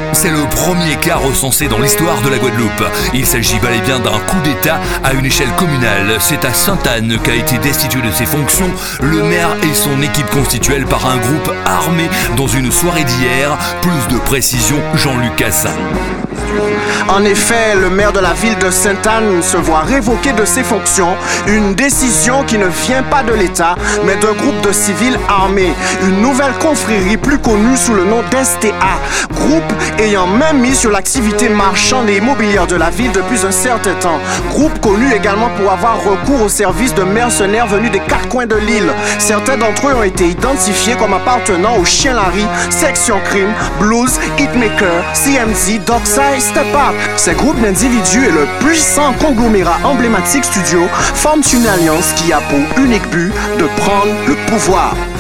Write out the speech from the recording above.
C'est le premier cas recensé dans l'histoire de la Guadeloupe. Il s'agit bel et bien d'un coup d'État à une échelle communale. C'est à Sainte-Anne qu'a été destitué de ses fonctions le maire et son équipe constituelle par un groupe armé dans une soirée d'hier. Plus de précision, Jean-Luc Cassin. En effet, le maire de la ville de Sainte-Anne se voit révoqué de ses fonctions, une décision qui ne vient pas de l'État, mais d'un groupe de civils armés, une nouvelle confrérie plus connue sous le nom d'STA, groupe ayant même mis sur l'activité marchande et immobilière de la ville depuis un certain temps, groupe connu également pour avoir recours aux services de mercenaires venus des quatre coins de l'île. Certains d'entre eux ont été identifiés comme appartenant au Chien Larry, Section Crime, Blues, Hitmaker, CMZ, Dockside, Step Up. Ces groupes d'individus et le puissant conglomérat emblématique studio forment une alliance qui a pour unique but de prendre le pouvoir.